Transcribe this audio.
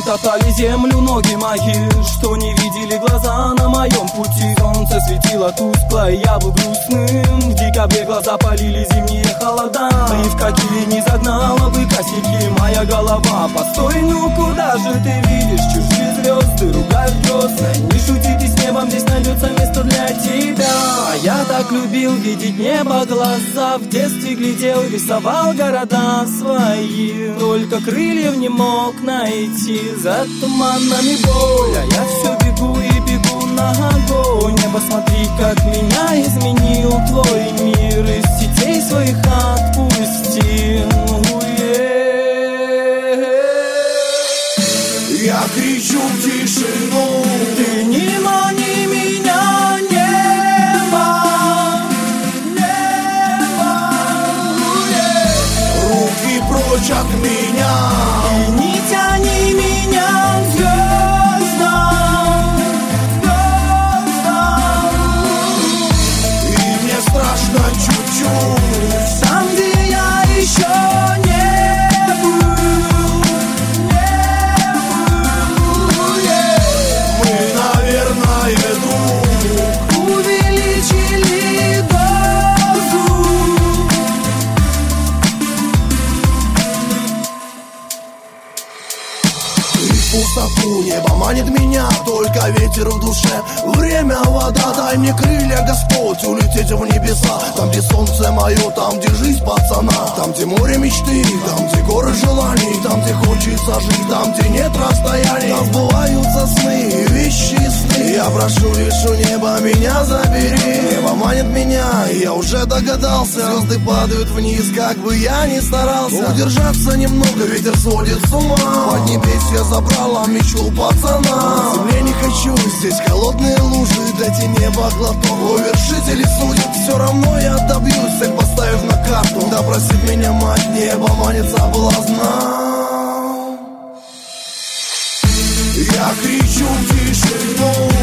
топтали землю ноги мои, что не видели глаза на моем пути. Солнце светило тускло, и я был грустным. В декабре глаза полили зимние холода, и в какие не загнала бы косяки моя голова. Постой, ну куда же ты видишь чужие звезды, ругают грозно. Не шути ты с небом, здесь найдется место для тебя. А я так любил видеть небо глаза, в детстве глядел, рисовал города свои. Только крыльев не мог найти, за туманами боль. А я все бегу и бегу на огонь. Небо, смотри, как меня изменил твой мир. Из сетей своих отпустил. Я кричу в тишину, ты не мани меня, небо, небо. Руки прочь от меня, и не тяни меня к звездам, звездам. И мне страшно чуть-чуть, там, где я еще не был. Мы, наверное, друг Увеличили дозу. И в пустоту небо манит меня, только ветер в душе. Время, вода, дай мне крылья, Господь, улететь в небеса. Там, где солнце мое, там, где жизнь пацана. Там, где море мечты, там, где горы желаний. Там, где хочется жить, там, где нет расстояний. Там сбываются сны, вещи сны. Я прошу лишь у неба, меня забери. Небо манит меня, и я уже догадался. Звезды падают вниз, как бы я ни старался. Удержаться немного, ветер сводит с ума. Поднебесье забрала мечту пацана. На земле не хочу, здесь холодные лужи. Дайте небо глоток, вершители судят. Все равно я добьюсь, цель поставив на карту. Да простит меня мать, небо манит соблазна. Я кричу в тишину,